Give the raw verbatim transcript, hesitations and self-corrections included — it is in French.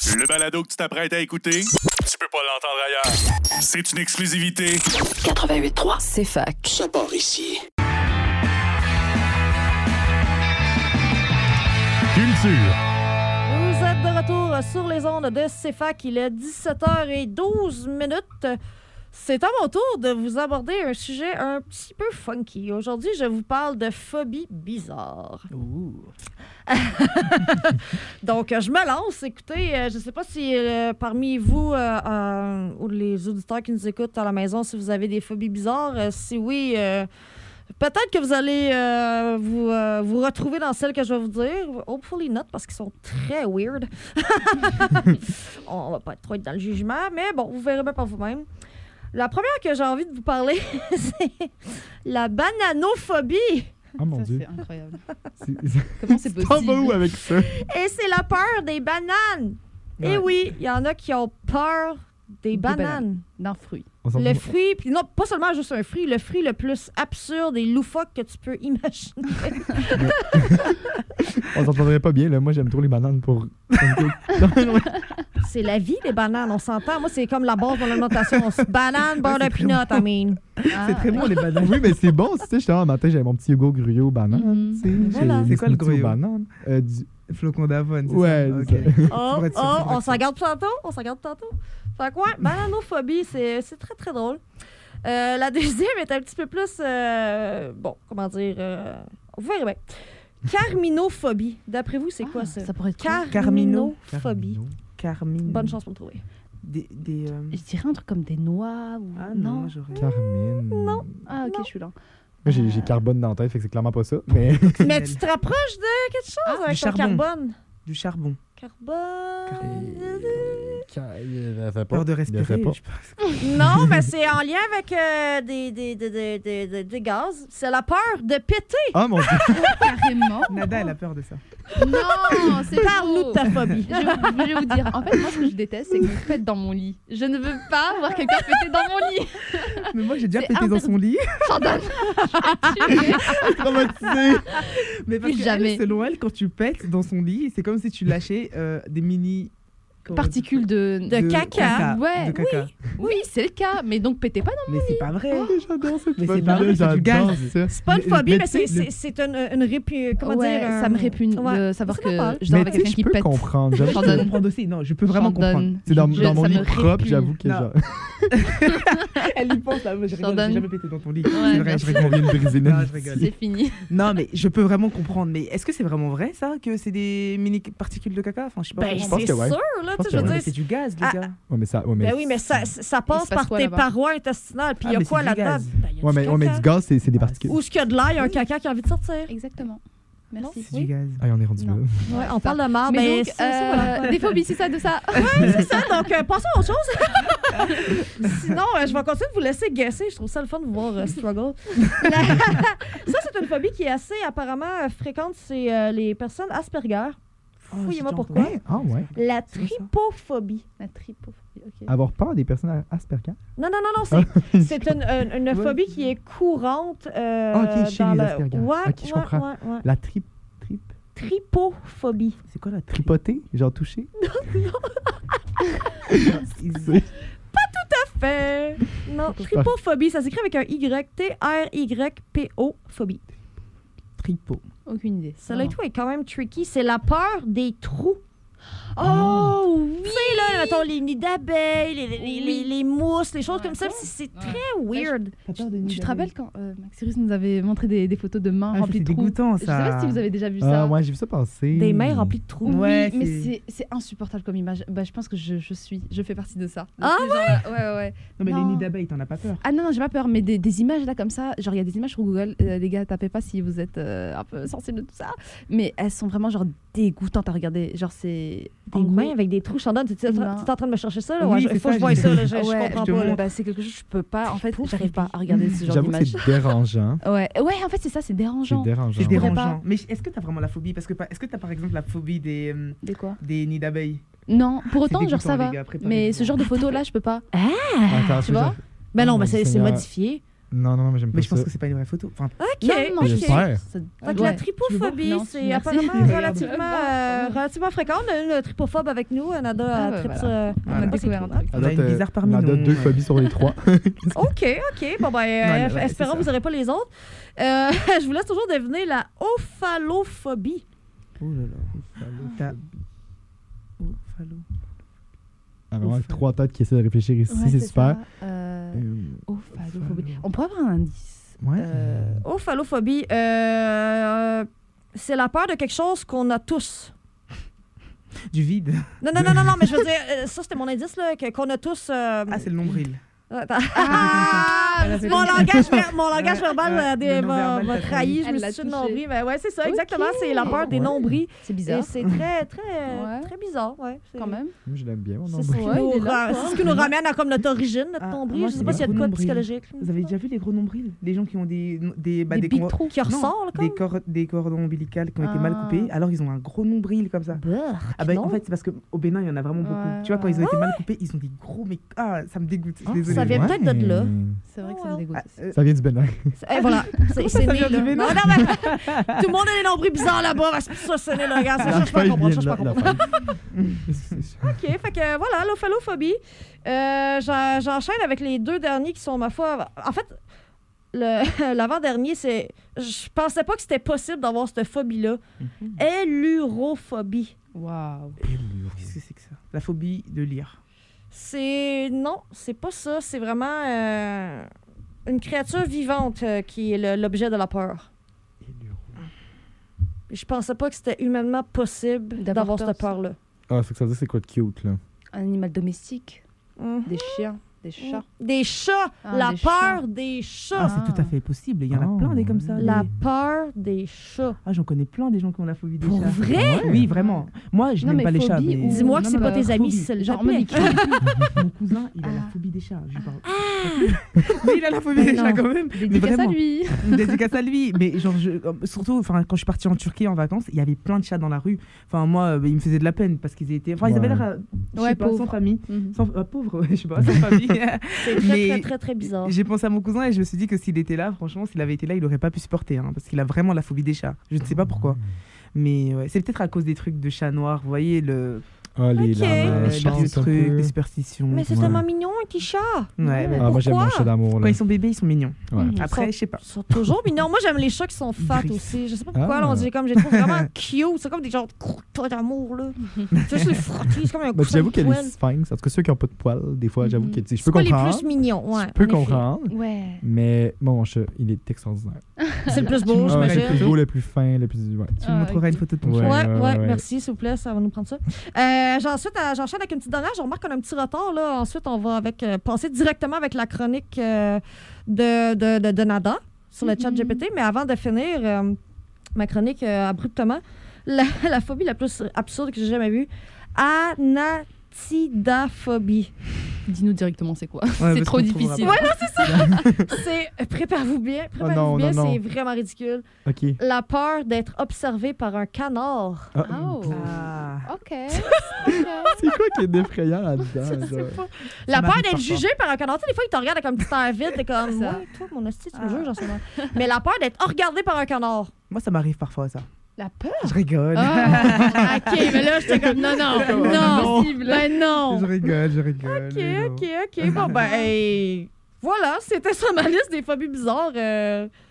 Le balado que tu t'apprêtes à écouter, tu peux pas l'entendre ailleurs. C'est une exclusivité. quatre-vingt-huit point trois, c'est fac. Ça part ici. Culture. Vous êtes de retour sur les ondes de C F A Q. Il est dix-sept heures douze minutes. C'est à mon tour de vous aborder un sujet un petit peu funky. Aujourd'hui, je vous parle de phobie bizarre. Ouh. Donc, je me lance. Écoutez, euh, je ne sais pas si euh, parmi vous euh, euh, ou les auditeurs qui nous écoutent à la maison, si vous avez des phobies bizarres. Euh, si oui, euh, peut-être que vous allez euh, vous, euh, vous retrouver dans celles que je vais vous dire. Hopefully not, parce qu'ils sont très weird. On va pas être trop être dans le jugement, mais bon, vous verrez bien par vous-même. La première que j'ai envie de vous parler, c'est la bananophobie. Oh mon ça, Dieu. c'est incroyable. C'est... Comment c'est possible? On va où avec ça? Et c'est la peur des bananes. Ouais. Et oui, il y en a qui ont peur des, Des bananes. bananes. D'un fruit. On s'en Le fout. fruit, puis non, pas seulement juste un fruit, le fruit le plus absurde et loufoque que tu peux imaginer. On s'entendrait pas bien, là. Moi, j'aime trop les bananes pour... C'est la vie, les bananes, on s'entend. Moi, c'est comme la base de mon alimentation. Banane, beurre de c'est très peanut, bon. I mean. Ah, C'est très bon, les bananes. Oui, mais c'est bon. Tu sais, j'étais en matin, j'avais mon petit yogourt gruyot banane. Mhm. Tu sais, Voilà. j'ai C'est quoi le des smoothies aux gruyot? bananes. Euh, du... Flocon d'avoine, c'est Ouais, ça? c'est Ok. ça. Oh, Pour être sûr, oh, pour on être s'en sûr. garde tantôt, on s'en garde tantôt. Fait quoi? Bananophobie, c'est, c'est très, très drôle. Euh, la deuxième est un petit peu plus, euh, bon, comment dire, euh, vous verrez bien. Carminophobie. D'après vous, c'est quoi ça? Ça pourrait être quoi? Carminophobie. Carmine. Bonne chance pour le trouver. Des, des, euh, Je dirais un truc comme des noix ou... Ah non, moi, j'aurais... Carmine. Non. Ah, ok, Non. je suis là. Moi, j'ai, j'ai carbone dans la tête, fait que c'est clairement pas ça. Mais... Mais tu te rapproches de quelque chose Ah, avec du ton charbon. carbone. Du charbon. Carbone. Il fait pas. Peur de Il respirer. fait pas. je pense. Non, mais c'est en lien avec euh, des, des, des, des, des, des- des gaz. C'est la peur de péter. Ah, mon Dieu. Carrément. Nada, elle a peur de ça. Non, c'est Parle-nous faux. de ta phobie. Je, je vais vous dire, en fait, moi, ce que je déteste, c'est que vous faites dans mon lit. Je ne veux pas voir quelqu'un péter dans mon lit. Mais moi, j'ai déjà C'est pété dans son lit. Pardon. Traumatisé. Mais parce Plus que jamais. elle, selon elle, quand tu pètes dans son lit, c'est comme si tu lâchais euh, des mini... comment on dit Particules de... De caca. Ouais, de caca. Oui, c'est le cas. Mais donc, pétez pas dans Mais c'est pas vrai. J'adore cette Mais c'est phobie, pas vrai, c'est du j'adore gaz. ça. C'est pas une Mais- phobie, mais mais c'est, tu sais, c'est, c'est une, une répu... Comment ouais, dire? ça un- me répugne Ouais. de savoir C'est que normal. je dors Mais avec tu sais, quelqu'un je qui peux pète. comprendre. Je J'avoue peux que- comprendre aussi. Non, je peux vraiment J'en donne. comprendre. C'est dans, Je- dans mon ça lit me propre, répugne. j'avoue que Non. genre... Elle y pense, là. Moi, je J'en rigole, donne. j'ai jamais pété dans ton lit. Ouais, c'est vrai, merci. je rigole. On vient de briser Non, notre je rigole. C'est fini. Non, mais je peux vraiment comprendre. Mais est-ce que c'est vraiment vrai, ça, que c'est des mini particules de caca? Enfin, je sais pas. Ben, comment- pense c'est que ouais. sûr, là. pense Tu sais, je que veux ouais. Mais dire, c'est du gaz, les Ah, gars. Ouais, mais ça... Ouais, mais... ben oui, mais ça, ça passe se passe par quoi, tes là-bas? parois intestinales. Puis il y Ah, a mais quoi c'est du là-dedans? gaz. Ben, il y a Ouais, du mais, ouais, mais caca. du gaz, c'est, c'est des Ah, particules. Ou ce qu'il y a de l'air, il y a un caca qui a envie de sortir. Exactement. Merci. C'est du gaz. Ah, on est rendu là. Non. Ouais, on parle de marde. Mais Ben, donc, c'est ça, voilà. euh, des phobies, c'est ça, de ça. C'est ça, donc euh, passons à autre chose. Sinon, euh, je vais continuer de vous laisser guesser. Je trouve ça le fun de vous voir euh, struggle. La- Ça, c'est une phobie qui est assez apparemment euh, fréquente chez euh, les personnes Asperger. Oh, Fouillez-moi j'ai pourquoi. entendu. Ah, ouais. La C'est quoi ça? tripophobie. La tripophobie, ok. Avoir peur des personnes Asperger? Non, non, non, non, c'est, c'est une, une, une phobie qui est courante euh, Ah, ok, chez dans les le... Asperger. Ouais, Ok, je ouais, comprends. ouais, ouais. La trip... Trip... Tripophobie. C'est quoi la tri- Tripoter? Genre toucher? Ils- Fait. Non, tripophobie, ça s'écrit avec un Y. T R Y P O, phobie. Tripo. Aucune idée. Celle-là et tout est quand même tricky. C'est la peur des trous. Oh oui! Tu sais, là, mettons, les nids d'abeilles, les, les, les, Oui. les mousses, les choses Ouais. comme ça, c'est, c'est Ouais. très weird. T'as peur des nids Tu te d'abeilles? rappelles quand euh, Max Cyrus nous avait montré des, des photos de mains Ah, remplies c'est de trous? dégoûtant, Je sais pas ça. si vous avez déjà vu Ah, ça. ouais, j'ai vu ça passer. Des mains remplies de trous. Oui, Ouais, mais c'est- c'est, c'est insupportable comme image. Bah, je pense que je, je suis, je fais partie de ça. De Ah ces gens-là. Ouais, ouais, ouais. Non, mais Non. les nids d'abeilles, t'en as pas peur? Ah non, non, j'ai pas peur, mais des, des images là comme ça, genre il y a des images sur Google, euh, les gars, tapez pas si vous êtes euh, un peu sensible de tout ça, mais elles sont vraiment genre dégoûtantes à regarder. Genre c'est. Des en gros- mains avec des trous. Chandon, tu es Non. en train de me chercher ça? Là? Oui, Ouais, c'est il faut ça, que je voie j'ai- ça. Là, je, je Ouais, comprends je te pas. là. montre. bah, c'est quelque chose que je peux pas. En fait, Pouf, j'arrive pas à regarder ce genre J'avoue que d'image. c'est dérangeant. Ouais, ouais, en fait, c'est ça, c'est C'est dérangeant. dérangeant. C'est Je pourrais dérangeant. pas. Mais est-ce que t'as vraiment la phobie? Parce que pas- est-ce que t'as par exemple la phobie des, euh, Des quoi? des nids d'abeilles? Non, pour C'est autant, genre dégoûtant, ça va. les gars, préparez-vous. Mais ce genre de photos là, je peux pas. Attends, Tu vois? Ben non, Oh, mais mon c'est, c'est Seigneur. modifié. Non, non, mais j'aime pas Mais je pense ça. que c'est pas une vraie photo. Enfin, OK, Non, non, OK. j'espère. Ça- Fait que Ouais. la tripophobie, Non, c'est merci. apparemment Regarde. relativement, euh, relativement fréquent. On a une tripophobe avec nous. Nada Ah, euh, bah, tripe voilà. sur- On a Voilà. découvert un truc. On a une date, euh, bizarre parmi on a nous. deux phobies sur les trois. OK, OK. Bon, ben, euh, Ouais, ouais, espérons c'est que vous n'aurez pas les autres. Euh, je vous laisse toujours deviner la ophalophobie. Oh là là. T'as- Oh, phallo. Ah, vraiment, Ouf. trois têtes qui essaient de réfléchir ici, Ouais, c'est super. ça. Euh, Euh, ophalophobie. On pourrait avoir un indice. Ouais. Euh, Ophalophobie, euh, c'est la peur de quelque chose qu'on a tous. Du vide. Non, non, non, non, non, mais je veux dire, euh, ça, c'était mon indice, là, que- qu'on a tous... euh, Ah, c'est le nombril. Attends. Ah, elle a fait mon, comme ça. langage, ver- mon langage Ouais, verbal ouais, euh, des- le m'a non-verbal m'a t'a trahi. trahi. Je Elle me l'a suis dit touché. nombril. Ben ouais, c'est ça, Ok. exactement. C'est la peur des Ouais. nombris. C'est Et bizarre. c'est très, très, Ouais. très bizarre. Ouais. C'est- Quand même. Moi, je l'aime bien, mon C'est nom. ce qui Ouais, nous il est là, ra- quoi. c'est ce qui nous ramène à comme notre origine, notre Ah, nombril. moi, Je sais c'est pas s'il y a de le quoi de nombril. psychologique. Vous avez déjà vu les gros nombrils? Les gens qui ont des, des, bah, Des des, big cor- trous. Qui ressort, là, des, comme? cor- des cordons ombilicales qui ont été Ah. mal coupés, alors ils ont un gros nombril comme ça. Brrr, Ah bah, non. en fait, c'est parce qu'au Bénin, il y en a vraiment beaucoup. Ouais, Tu vois, quand ils ont ouais. été mal coupés, ils ont des gros. Mais ah, ça me dégoûte. Je suis Ah, désolée. ça vient peut-être de là. C'est vrai que ça Ouais. me dégoûte. Ah, aussi. euh, Ça vient du Bénin. Et voilà. C'est c'est ça né vient du là. Bénin? Non, non, mais tout le monde a des nombris bizarres là-bas. C'est pour ça que c'est né là. Regarde, ça, La je peux pas feuille comprendre. vient Ça, je de peux là, pas la comprendre. feuille. C'est ça. OK, fait que voilà, l'ophalophobie. Euh, j'en- J'enchaîne avec les deux derniers qui sont, ma foi... En fait, le- l'avant-dernier, c'est... Je pensais pas que c'était possible d'avoir cette phobie-là. Mhm. Élurophobie. Waouh. Qu'est-ce que c'est que ça? La phobie de lire. C'est... Non, c'est pas ça. C'est vraiment euh, une créature vivante euh, qui est le- l'objet de la peur. Je pensais pas que c'était humainement possible D'avoir d'avoir peur, cette ça. peur-là. Ah, c'est que ça veut dire c'est quoi de cute, là? Un animal domestique. Mhm. Des chiens. Des chats. Des chats! Ah, la des peur chats. des chats! Ah, c'est tout à fait possible. Il y en a Oh. plein des comme ça. La des- peur des chats. Ah, j'en connais plein des gens qui ont la phobie des Pour chats. vrai? Oui, vraiment. Moi, je Non, n'aime mais pas les chats. phobie Mais... ou- Dis-moi que non, c'est mais pas bah, tes amis, phobie. s'il Genre, te plaît. Monique. Mon cousin, il a la Ah. phobie des chats. Je lui parle. Mais il a la phobie des non. chats quand même. Mais Dédicace à vraiment. lui. Une dédicace à lui. Mais genre, je- euh, surtout, enfin, quand je suis partie en Turquie en vacances, il y avait plein de chats dans la rue. Enfin, moi, euh, ils me faisaient de la peine parce qu'ils étaient. Enfin, ils avaient Ouais. l'air, euh, je Ouais, sais pas, sans pauvres. famille. Mhm. Sans, euh, pauvre, ouais, je sais pas, sans famille. C'est très, Mais- très, très, très bizarre. J'ai pensé à mon cousin et je me suis dit que s'il était là, franchement, s'il avait été là, il aurait pas pu supporter, hein, parce qu'il a vraiment la phobie des chats. Je ne sais pas pourquoi, mais ouais, c'est peut-être à cause des trucs de chats noirs, vous voyez, le, Ah, les Ok. la euh, les chance, vieux un trucs, peu. les superstitions. Mais c'est Ouais. tellement mignon, un petit chat. Ouais, mais Ah, moi, j'aime mon Pourquoi? chat d'amour, quand là. ils sont bébés, ils sont mignons. Ouais. Mhm. Après, sont- je sais pas. Ils sont toujours mignons. Moi, j'aime les chats qui sont fat Gris. aussi. Je sais pas pourquoi, Ah. là, on dirait comme, je les trouve vraiment cute. C'est comme des genres de croûtons d'amour, là. Tu sais, je les frotte, c'est comme un Bah, coussin j'avoue de que les poêle. sphinx, en tout cas ceux qui n'ont pas de poils, des fois, j'avoue Mhm. que tu sais, je C'est peux pas les comprendre. plus mignons, ouais. Je peux en effet. comprendre, Ouais. mais mon chat, il est extraordinaire. C'est le plus Tu beau, manges Ah, Ouais, c'est le j'imagine. plus beau, le plus fin, le plus. Ouais. Tu me Ah, montreras ok. une photo de ton Ouais. chat. Ouais, ouais, ouais. merci, s'il vous plaît, ça va nous prendre ça. Euh, j'ai- ensuite, euh, j'enchaîne avec une petite dernière. Je remarque qu'on a un petit retard, là. Ensuite, on va avec, euh, passer directement avec la chronique euh, de, de, de, de Nada sur le chat Mhm. G P T. Mais avant de finir euh, ma chronique euh, abruptement, la, la phobie la plus absurde que j'ai jamais vue, anatidaphobie. Dis-nous directement c'est quoi. Ouais, c'est parce trop qu'on trouvera difficile. pas. Ouais, non, c'est ça. c'est, euh, préparez-vous bien, préparez-vous non, bien, non, non. c'est vraiment ridicule. Ok. La peur d'être observé par un canard. Ah, Oh. Ah. Ok. c'est quoi qui est effrayant là-dedans? genre? La peur m'arrive d'être parfois. jugé par un canard. Tu sais, des fois, il te regarde avec un petit air vide. T'es comme, C'est ça. ouais, toi, mon hostie, tu me Ah. juges en ce moment. Mais la peur d'être regardé par un canard. Moi, ça m'arrive parfois, ça. La peur. Je rigole. Ah, OK, mais là, j'étais comme, non, non, non. Ben non. Je rigole, je rigole. OK, mais non. OK, OK. Bon, ben, hey, voilà, c'était ça ma liste des phobies bizarres. Euh,